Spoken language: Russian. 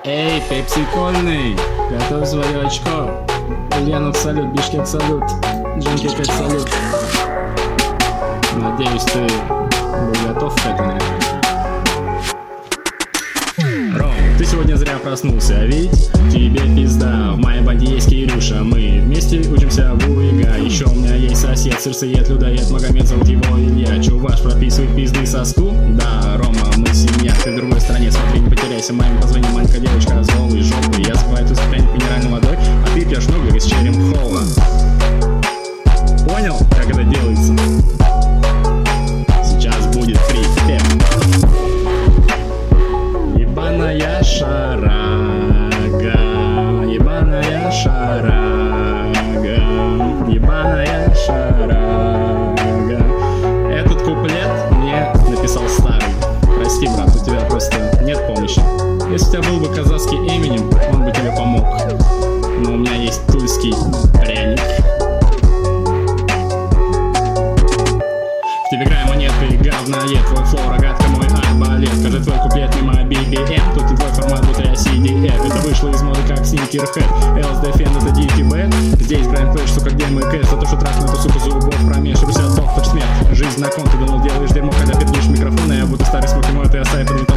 Эй, пепсикольный, готовь свое очко. Ульянов салют, Бишкек салют, Джинкет салют. Надеюсь, ты был готов к этому. Ром, ты сегодня зря проснулся, ведь тебе пизда. В моей банде есть Кирюша, мы вместе учимся в УИГА. Еще у меня есть сосед, сырсоед, людоед, Магомед, зовут его Илья. Чуваш прописывает пизды соску? Да, Рома, мы семья, ты в другой стране, смотри, не потеряйся. Маме позвони, маленькая девочка с голой жопой. Я закрываю тут пряник минеральной водой, а ты пьешь нугли с черем холла. Понял, как это делается? Сейчас будет припев. Ебаная шарага, ебаная шарага, ебаная шарага. Этот куплет мне написал старый. Прости, брат, у тебя просто нет помощи. Если у тебя был бы казахский Эминем, он бы тебе помог. Но у меня есть тульский пряник. В телеграме монетка и говноед, твой флоу, рогатка, мой арбалет. Скажи твой куплет мимо BBM, тут и твой формат, будто я CDF. Это вышло из моды как Sneakerhead, LSDFN это DTB. Здесь грайндплэш, сука, где мой кэш? За то, что трахну эту суку зубов промеж. 60 доктор смерть, жизнь на кон, ты думал, делаешь дерьмо, когда петлишь микрофон. И я буду старый смоки мой, ты сайт,